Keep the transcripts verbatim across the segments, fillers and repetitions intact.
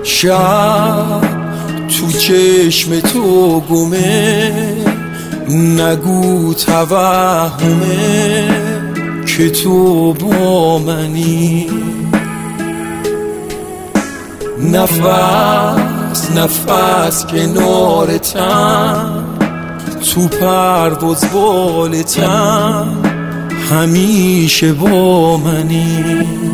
شب تو چشم تو گمه، نگو توهمه که تو با منی. نفس نفس کنارتم، تو پرواز بالتم، همیشه با منی.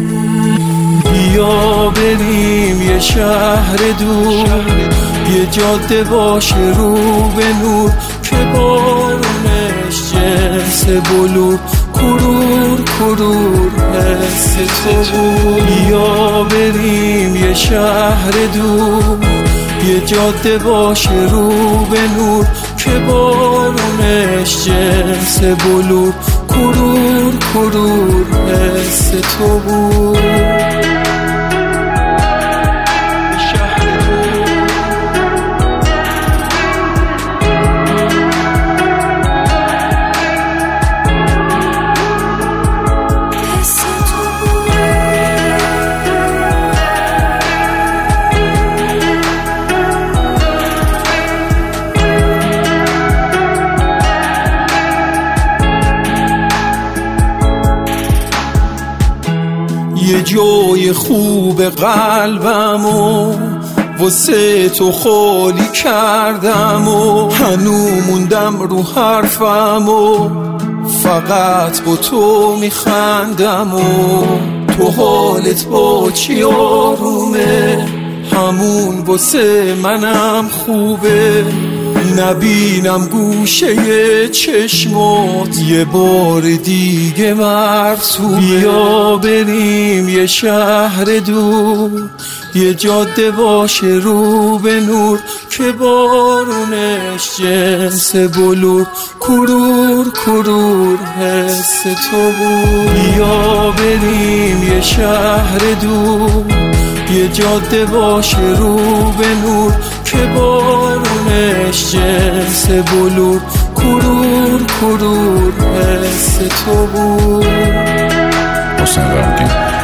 بیا بریم یه شهر دور، یه جاده باشه رو به نور، که بارونش جنس بلور، کرور کرور حس تو بود. بیا بریم یه شهر دور، یه جاده باشه رو به نور، که بارونش جنس بلور، کرور کرور حس تو بود. یه جای خوب قلبمو واسه تو خالی کردم و هنو موندم رو حرفمو، فقط با تو میخندم و تو حالت با چی آرومه، همون واسه منم خوبه. نبینم گوشه چشمات یه بار دیگه مرسومه. بیا بریم یه شهر دور، یه جاده باشه رو به نور، که بارونش جنس بلور، کرور کرور حس تو بود. بیا بریم یه شهر دور، یه جاده باشه رو به نور، که بارونش جنس بلور، کرور کرور حس تو بود. حسین رمکی